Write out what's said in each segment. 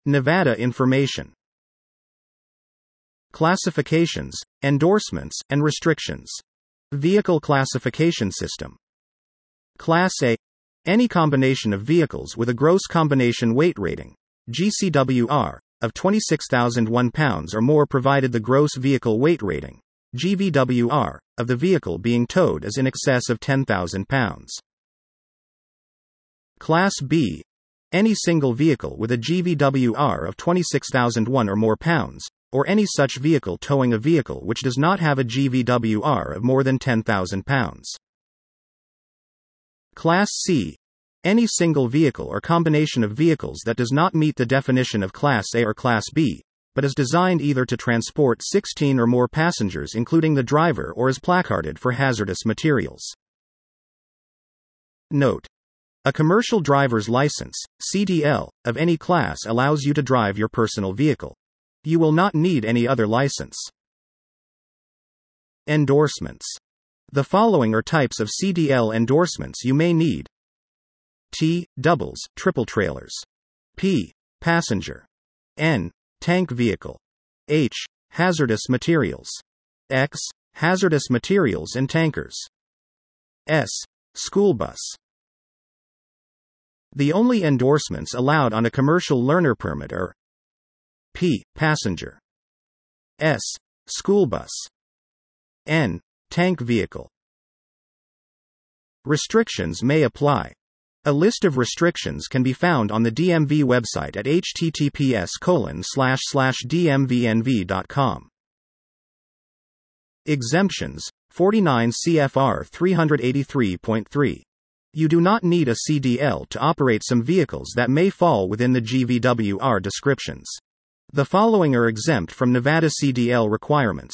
Nevada information. Classifications, endorsements, and restrictions. Vehicle classification system. Class A. Any combination of vehicles with a gross combination weight rating, GCWR, of 26,001 pounds or more provided the gross vehicle weight rating, GVWR, of the vehicle being towed is in excess of 10,000 pounds. Class B. Any single vehicle with a GVWR of 26,001 or more pounds, or any such vehicle towing a vehicle which does not have a GVWR of more than 10,000 pounds. Class C. Any single vehicle or combination of vehicles that does not meet the definition of Class A or Class B, but is designed either to transport 16 or more passengers including the driver or is placarded for hazardous materials. Note: a commercial driver's license, CDL, of any class allows you to drive your personal vehicle. You will not need any other license. Endorsements. The following are types of CDL endorsements you may need. T. Doubles, triple trailers. P. Passenger. N. Tank vehicle. H. Hazardous materials. X. Hazardous materials and tankers. S. School bus. The only endorsements allowed on a commercial learner permit are P. Passenger. S. School bus. N. Tank vehicle. Restrictions may apply. A list of restrictions can be found on the DMV website at https://dmvnv.com. Exemptions. 49 CFR 383.3. You do not need a CDL to operate some vehicles that may fall within the GVWR descriptions. The following are exempt from Nevada CDL requirements.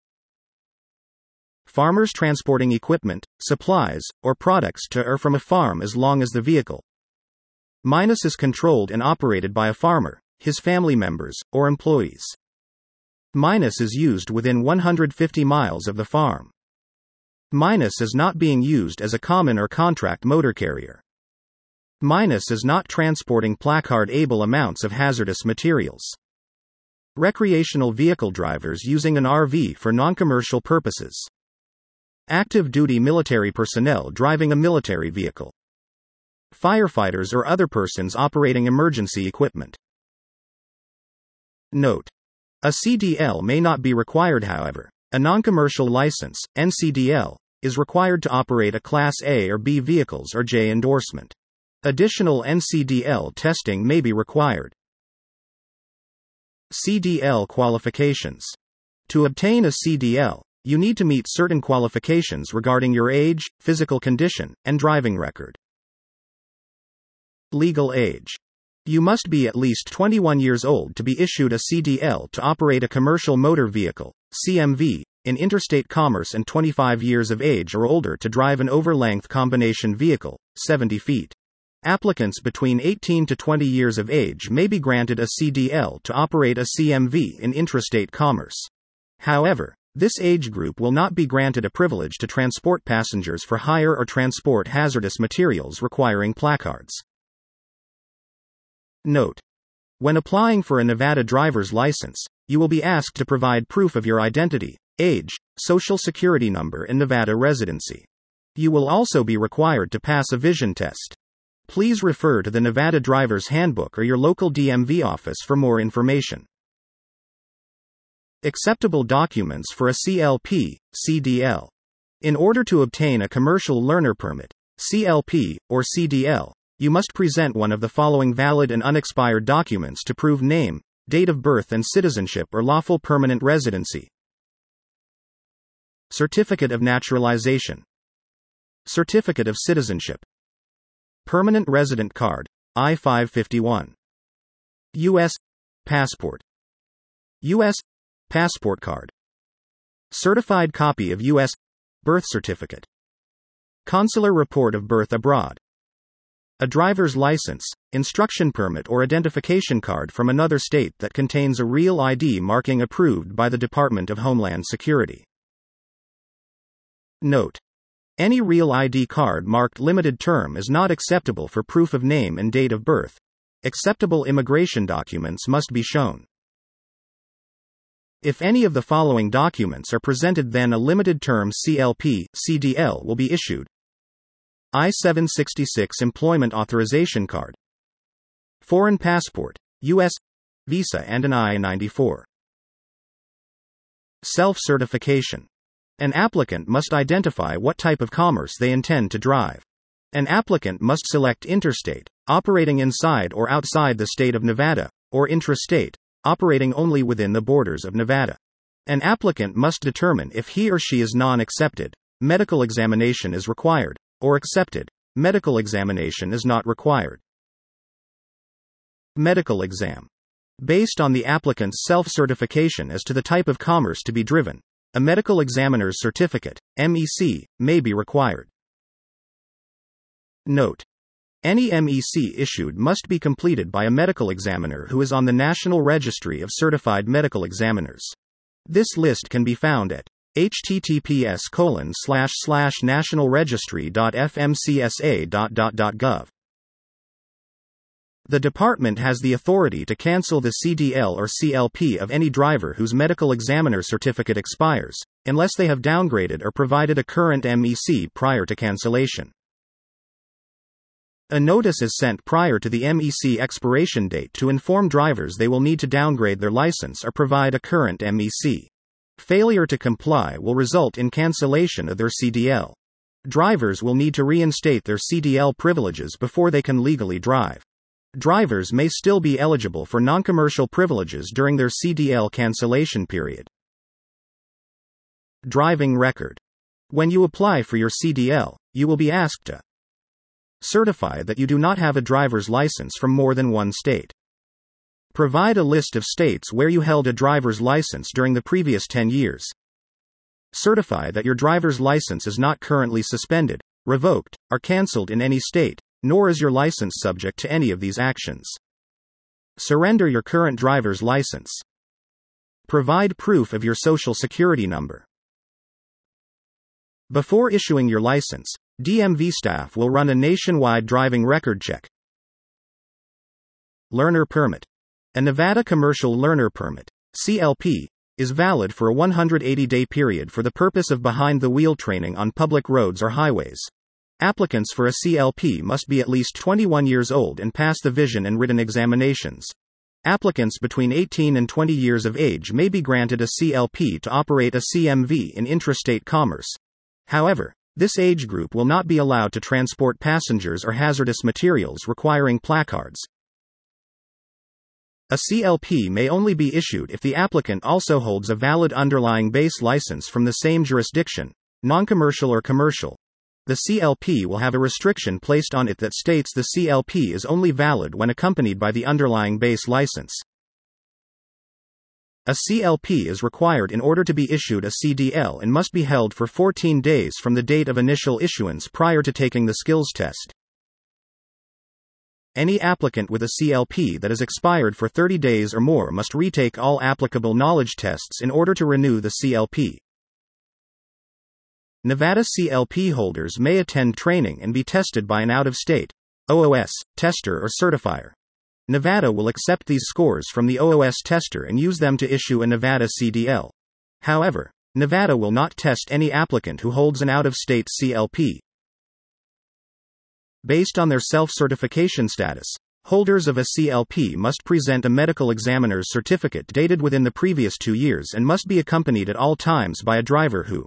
Farmers transporting equipment, supplies, or products to or from a farm as long as the vehicle minus is controlled and operated by a farmer, his family members, or employees. Minus is used within 150 miles of the farm. Minus is not being used as a common or contract motor carrier. Minus is not transporting placard-able amounts of hazardous materials. Recreational vehicle drivers using an RV for non-commercial purposes. Active duty military personnel driving a military vehicle. Firefighters or other persons operating emergency equipment. Note: a CDL may not be required, however. A non-commercial license, NCDL, is required to operate a Class A or B vehicles or J endorsement. Additional NCDL testing may be required. CDL qualifications. To obtain a CDL, you need to meet certain qualifications regarding your age, physical condition, and driving record. Legal age. You must be at least 21 years old to be issued a CDL to operate a commercial motor vehicle, CMV, in interstate commerce and 25 years of age or older to drive an over-length combination vehicle, 70 feet. Applicants between 18 to 20 years of age may be granted a CDL to operate a CMV in intrastate commerce. However, this age group will not be granted a privilege to transport passengers for hire or transport hazardous materials requiring placards. Note: when applying for a Nevada driver's license, you will be asked to provide proof of your identity, age, social security number, and Nevada residency. You will also be required to pass a vision test. Please refer to the Nevada Driver's Handbook or your local DMV office for more information. Acceptable documents for a CLP, CDL. In order to obtain a commercial learner permit, CLP, or CDL, you must present one of the following valid and unexpired documents to prove name, date of birth and citizenship or lawful permanent residency. Certificate of naturalization. Certificate of citizenship. Permanent resident card, I-551. U.S. passport. U.S. passport card. Certified copy of U.S. birth certificate. Consular report of birth abroad. A driver's license, instruction permit or identification card from another state that contains a real ID marking approved by the Department of Homeland Security. Note: any real ID card marked limited term is not acceptable for proof of name and date of birth. Acceptable immigration documents must be shown. If any of the following documents are presented, then a limited-term CLP, CDL will be issued. I-766 Employment Authorization Card. Foreign Passport, U.S. Visa and an I-94. Self-certification. An applicant must identify what type of commerce they intend to drive. An applicant must select interstate, operating inside or outside the state of Nevada, or intrastate, operating only within the borders of Nevada. An applicant must determine if he or she is non-accepted, medical examination is required, or accepted, medical examination is not required. Medical exam. Based on the applicant's self-certification as to the type of commerce to be driven, a medical examiner's certificate, MEC, may be required. Note: any MEC issued must be completed by a medical examiner who is on the National Registry of Certified Medical Examiners. This list can be found at https://nationalregistry.fmcsa.gov. The department has the authority to cancel the CDL or CLP of any driver whose medical examiner certificate expires, unless they have downgraded or provided a current MEC prior to cancellation. A notice is sent prior to the MEC expiration date to inform drivers they will need to downgrade their license or provide a current MEC. Failure to comply will result in cancellation of their CDL. Drivers will need to reinstate their CDL privileges before they can legally drive. Drivers may still be eligible for non-commercial privileges during their CDL cancellation period. Driving record. When you apply for your CDL, you will be asked to certify that you do not have a driver's license from more than one state. Provide a list of states where you held a driver's license during the previous 10 years. Certify that your driver's license is not currently suspended, revoked, or canceled in any state, nor is your license subject to any of these actions. Surrender your current driver's license. Provide proof of your Social Security number. Before issuing your license, DMV staff will run a nationwide driving record check. Learner Permit. A Nevada Commercial Learner Permit, CLP, is valid for a 180-day period for the purpose of behind-the-wheel training on public roads or highways. Applicants for a CLP must be at least 21 years old and pass the vision and written examinations. Applicants between 18 and 20 years of age may be granted a CLP to operate a CMV in intrastate commerce. However, this age group will not be allowed to transport passengers or hazardous materials requiring placards. A CLP may only be issued if the applicant also holds a valid underlying base license from the same jurisdiction, non-commercial or commercial. The CLP will have a restriction placed on it that states the CLP is only valid when accompanied by the underlying base license. A CLP is required in order to be issued a CDL and must be held for 14 days from the date of initial issuance prior to taking the skills test. Any applicant with a CLP that has expired for 30 days or more must retake all applicable knowledge tests in order to renew the CLP. Nevada CLP holders may attend training and be tested by an out-of-state OOS tester or certifier. Nevada will accept these scores from the OOS tester and use them to issue a Nevada CDL. However, Nevada will not test any applicant who holds an out-of-state CLP. Based on their self-certification status, holders of a CLP must present a medical examiner's certificate dated within the previous 2 years and must be accompanied at all times by a driver who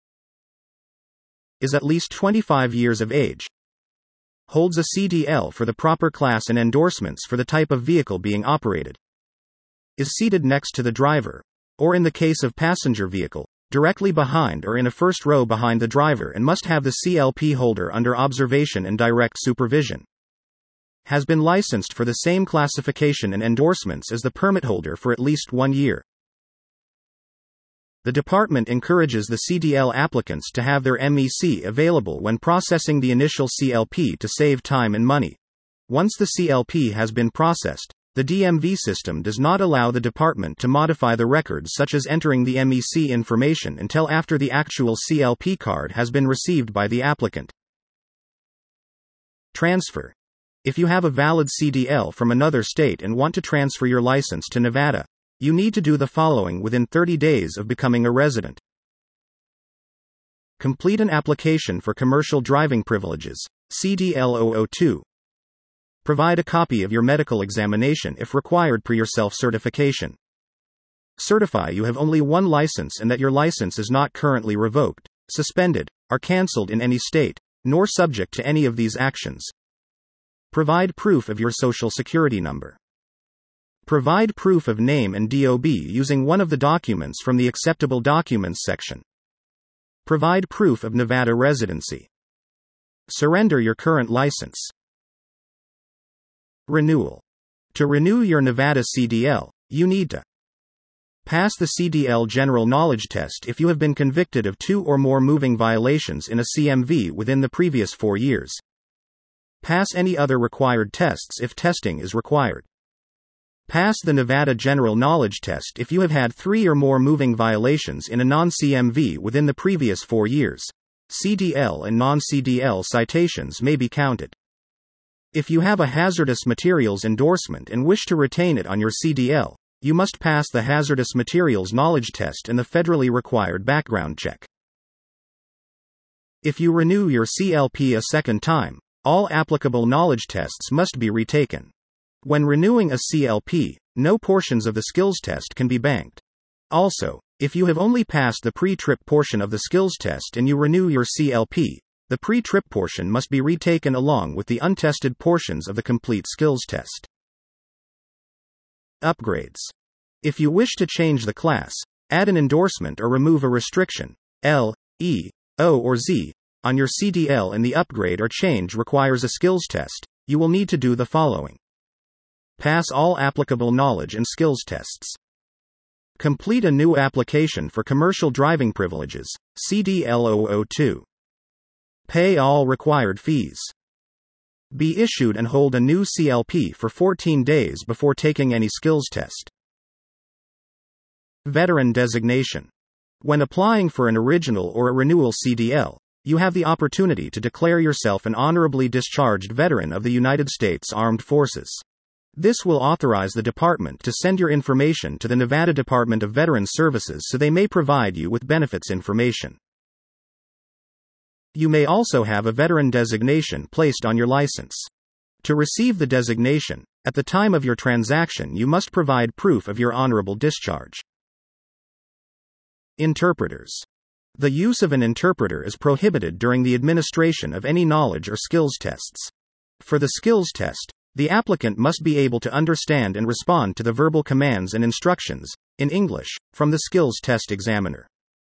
is at least 25 years of age, holds a CDL for the proper class and endorsements for the type of vehicle being operated, is seated next to the driver, or in the case of passenger vehicle, directly behind or in a first row behind the driver, and must have the CLP holder under observation and direct supervision, has been licensed for the same classification and endorsements as the permit holder for at least 1 year. The department encourages the CDL applicants to have their MEC available when processing the initial CLP to save time and money. Once the CLP has been processed, the DMV system does not allow the department to modify the records, such as entering the MEC information, until after the actual CLP card has been received by the applicant. Transfer. If you have a valid CDL from another state and want to transfer your license to Nevada, you need to do the following within 30 days of becoming a resident. Complete an application for commercial driving privileges, CDL 002. Provide a copy of your medical examination if required per your self-certification. Certify you have only one license and that your license is not currently revoked, suspended, or cancelled in any state, nor subject to any of these actions. Provide proof of your social security number. Provide proof of name and DOB using one of the documents from the Acceptable Documents section. Provide proof of Nevada residency. Surrender your current license. Renewal. To renew your Nevada CDL, you need to pass the CDL General Knowledge Test if you have been convicted of 2 or more moving violations in a CMV within the previous 4 years. Pass any other required tests if testing is required. Pass the Nevada General Knowledge Test if you have had 3 or more moving violations in a non-CMV within the previous 4 years. CDL and non-CDL citations may be counted. If you have a hazardous materials endorsement and wish to retain it on your CDL, you must pass the Hazardous Materials Knowledge Test and the federally required background check. If you renew your CLP a second time, all applicable knowledge tests must be retaken. When renewing a CLP, no portions of the skills test can be banked. Also, if you have only passed the pre-trip portion of the skills test and you renew your CLP, the pre-trip portion must be retaken along with the untested portions of the complete skills test. Upgrades. If you wish to change the class, add an endorsement or remove a restriction, L, E, O or Z, on your CDL and the upgrade or change requires a skills test, you will need to do the following. Pass all applicable knowledge and skills tests. Complete a new application for commercial driving privileges, CDL 002. Pay all required fees. Be issued and hold a new CLP for 14 days before taking any skills test. Veteran designation. When applying for an original or a renewal CDL, you have the opportunity to declare yourself an honorably discharged veteran of the United States Armed Forces. This will authorize the department to send your information to the Nevada Department of Veterans Services so they may provide you with benefits information. You may also have a veteran designation placed on your license. To receive the designation, at the time of your transaction you must provide proof of your honorable discharge. Interpreters. The use of an interpreter is prohibited during the administration of any knowledge or skills tests. For the skills test, the applicant must be able to understand and respond to the verbal commands and instructions, in English, from the skills test examiner.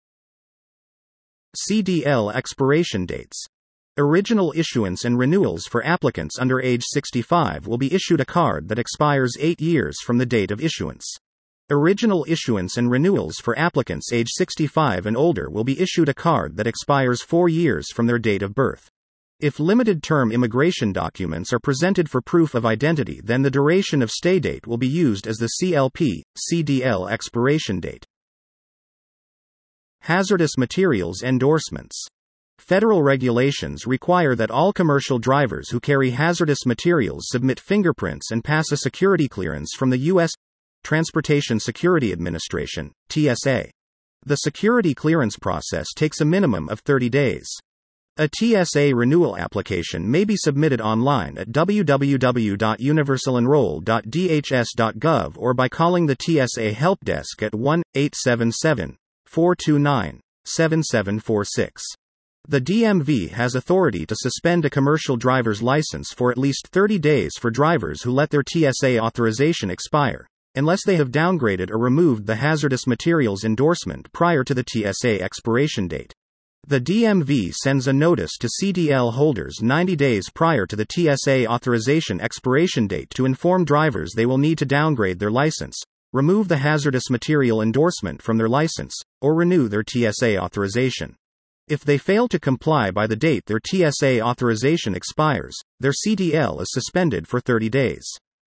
CDL expiration dates. Original issuance and renewals for applicants under age 65 will be issued a card that expires 8 years from the date of issuance. Original issuance and renewals for applicants age 65 and older will be issued a card that expires 4 years from their date of birth. If limited-term immigration documents are presented for proof of identity, then the duration of stay date will be used as the CLP/CDL expiration date. Hazardous materials endorsements. Federal regulations require that all commercial drivers who carry hazardous materials submit fingerprints and pass a security clearance from the U.S. Transportation Security Administration, TSA. The security clearance process takes a minimum of 30 days. A TSA renewal application may be submitted online at www.universalenroll.dhs.gov or by calling the TSA Help Desk at 1-877-429-7746. The DMV has authority to suspend a commercial driver's license for at least 30 days for drivers who let their TSA authorization expire, unless they have downgraded or removed the hazardous materials endorsement prior to the TSA expiration date. The DMV sends a notice to CDL holders 90 days prior to the TSA authorization expiration date to inform drivers they will need to downgrade their license, remove the hazardous material endorsement from their license, or renew their TSA authorization. If they fail to comply by the date their TSA authorization expires, their CDL is suspended for 30 days.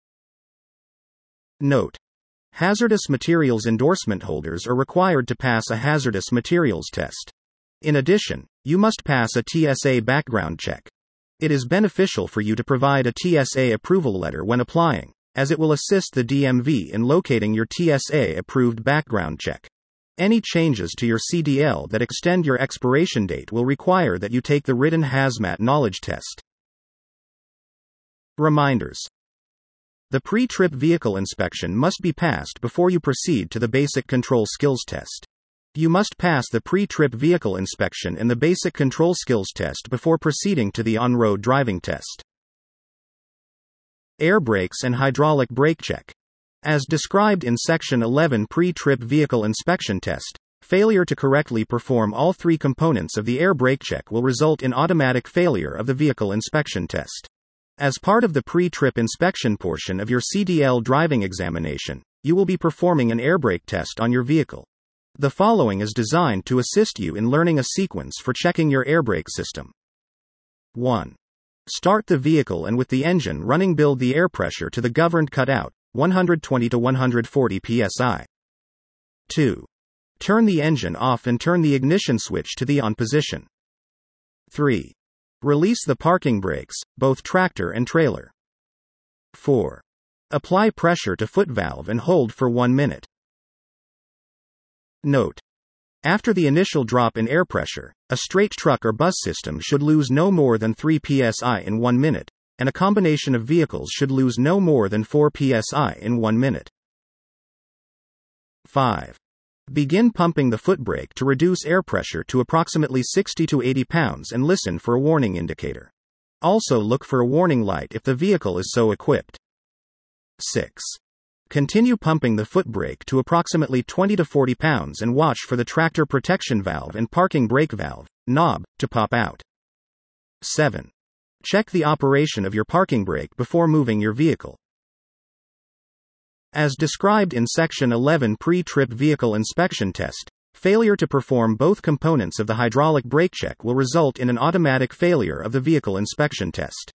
Note: hazardous materials endorsement holders are required to pass a hazardous materials test. In addition, you must pass a TSA background check. It is beneficial for you to provide a TSA approval letter when applying, as it will assist the DMV in locating your TSA-approved background check. Any changes to your CDL that extend your expiration date will require that you take the written hazmat knowledge test. Reminders. The pre-trip vehicle inspection must be passed before you proceed to the basic control skills test. You must pass the pre-trip vehicle inspection and the basic control skills test before proceeding to the on-road driving test. Air brakes and hydraulic brake check. As described in Section 11 Pre-Trip Vehicle Inspection Test, failure to correctly perform all three components of the air brake check will result in automatic failure of the vehicle inspection test. As part of the pre-trip inspection portion of your CDL driving examination, you will be performing an air brake test on your vehicle. The following is designed to assist you in learning a sequence for checking your air brake system. 1. Start the vehicle and with the engine running build the air pressure to the governed cutout, 120 to 140 psi. 2. Turn the engine off and turn the ignition switch to the on position. 3. Release the parking brakes, both tractor and trailer. 4. Apply pressure to foot valve and hold for 1 minute. Note: after the initial drop in air pressure, a straight truck or bus system should lose no more than 3 psi in 1 minute, and a combination of vehicles should lose no more than 4 psi in 1 minute. 5. Begin pumping the foot brake to reduce air pressure to approximately 60 to 80 pounds and listen for a warning indicator. Also look for a warning light if the vehicle is so equipped. 6. Continue pumping the foot brake to approximately 20 to 40 pounds and watch for the tractor protection valve and parking brake valve, knob, to pop out. 7. Check the operation of your parking brake before moving your vehicle. As described in Section 11 Pre-Trip Vehicle Inspection Test, failure to perform both components of the hydraulic brake check will result in an automatic failure of the vehicle inspection test.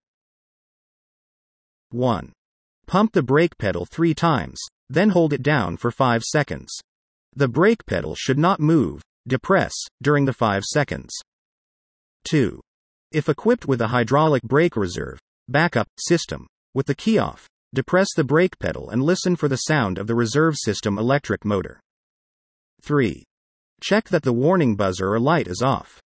1. Pump the brake pedal 3 times, then hold it down for 5 seconds. The brake pedal should not move, depress, during the 5 seconds. 2. If equipped with a hydraulic brake reserve, backup, system, with the key off, depress the brake pedal and listen for the sound of the reserve system electric motor. 3. Check that the warning buzzer or light is off.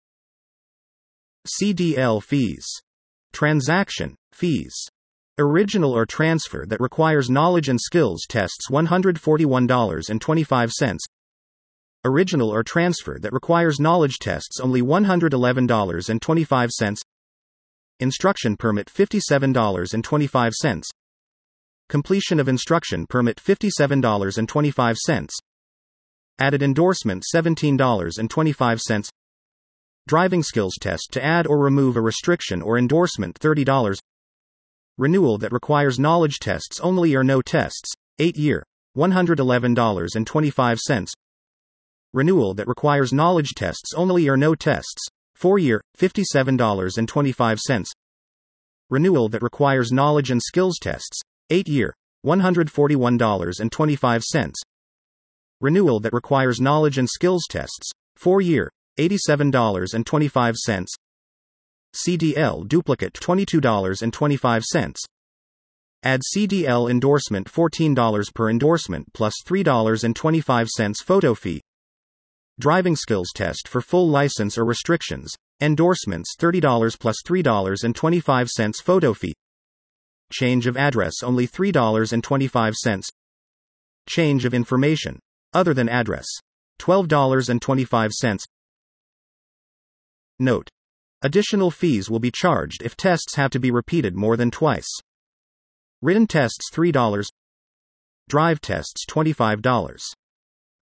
CDL fees. Transaction fees. Original or transfer that requires knowledge and skills tests $141.25. Original or transfer that requires knowledge tests only $111.25. Instruction permit $57.25. Completion of instruction permit $57.25. Added endorsement $17.25. Driving skills test to add or remove a restriction or endorsement $30. Renewal that requires knowledge tests only or no tests, 8-year, $111.25. Renewal that requires knowledge tests only or no tests, 4-year, $57.25. Renewal that requires knowledge and skills tests, 8-year, $141.25. Renewal that requires knowledge and skills tests, 4-year, $87.25. CDL duplicate $22.25. Add CDL endorsement $14 per endorsement plus $3.25 photo fee. Driving skills test for full license or restrictions, endorsements $30 plus $3.25 photo fee. Change of address only $3.25. Change of information, other than address, $12.25. Note: additional fees will be charged if tests have to be repeated more than twice. Written tests $3. Drive tests $25.